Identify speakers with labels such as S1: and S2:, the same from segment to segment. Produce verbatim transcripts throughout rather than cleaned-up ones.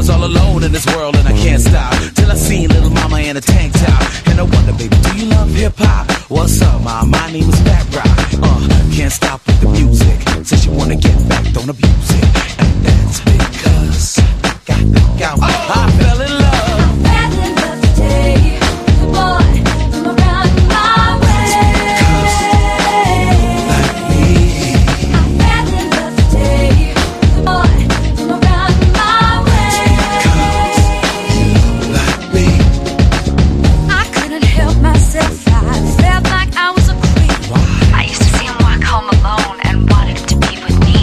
S1: was all alone in this world and I can't stop till I seen little mama in a tank top. And I wonder, baby, do you love hip hop? What's up, ma? My name is Fat Rock. Uh, can't stop with the music. Since you wanna get back, don't abuse it. And that's because I got the go. Oh, I fell in love.
S2: I fell in love today. Boy, come around my way.
S1: Like me.
S2: I fell in love today. Boy, come around my way.
S1: Like me.
S2: I couldn't help myself. I felt like I was a creep.
S1: Why?
S3: I used to see him walk home alone and wanted him to be with me.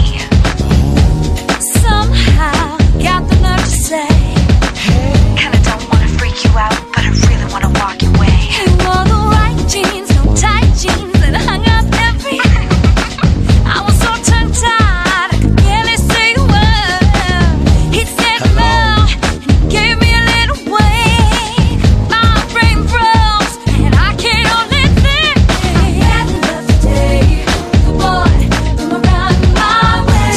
S2: Somehow got the nerve to say,
S3: Kinda don't wanna freak you out, but I really wanna walk your way.
S2: he wore the right jeans, no tight jeans, and hung up every. I was so tongue-tied, I could barely say a word. He said no, and he gave me a little wave. My brain froze, and I can't only think. I fell in love today. Boy, come around my way.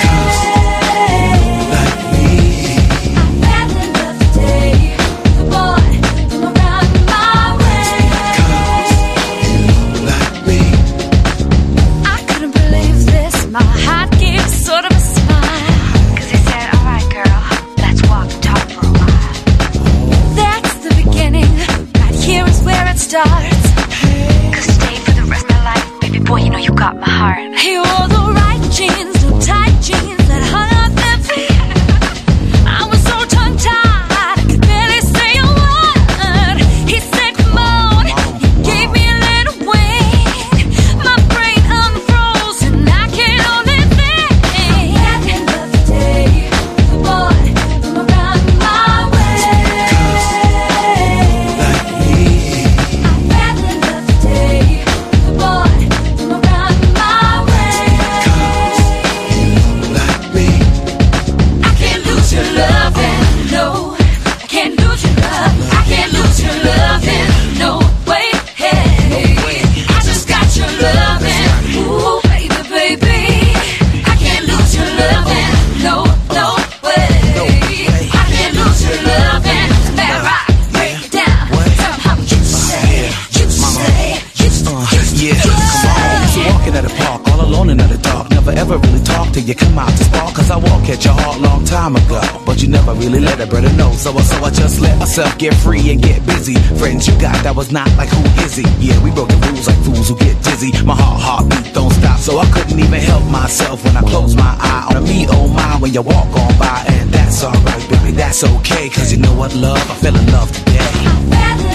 S1: Like me.
S2: I fell in love today. Boy, come around my way.
S1: Like me.
S2: I couldn't believe this. My heart gave sort of a smile.
S3: Cause he said, alright girl, let's walk and talk for a while.
S2: That's the beginning. Right here is where it starts.
S3: Cause stay for the rest of my life, baby boy, you know you got my heart.
S2: He wore the right jeans, no tight jeans that hung up every. I was so tongue-tied, I could barely say a word. He said, come on, he gave me a little wink. My brain unfroze, and I can only think. I fell in love today. Boy, come around my way.
S1: Like me.
S2: I fell in love today. Boy, come around my way.
S1: Like me.
S2: I can't lose your loving, no. I can't lose your love. I can't lose your loving, no way. Hey, I just got your loving, ooh baby, baby. I can't lose your loving, no, no way. I can't lose your loving. That rock, break it down. Tell 'em how you say, you say, you
S1: Uh,
S2: say,
S1: yeah, come on. So walking at a park, all alone in the dark. Never ever really talk till you come out to spark. Cause I walk at your heart long time ago. But you never really let a brother know. So, I- so I just let myself get free and get busy. Friends you got that was not like who is he? Yeah, we broke the rules like fools who get dizzy. My heart, heartbeat don't stop. So I couldn't even help myself when I close my eye on a me, oh my, when you walk on by. And that's alright, baby, that's okay. Cause you know what, love, I fell in love today.
S2: I fell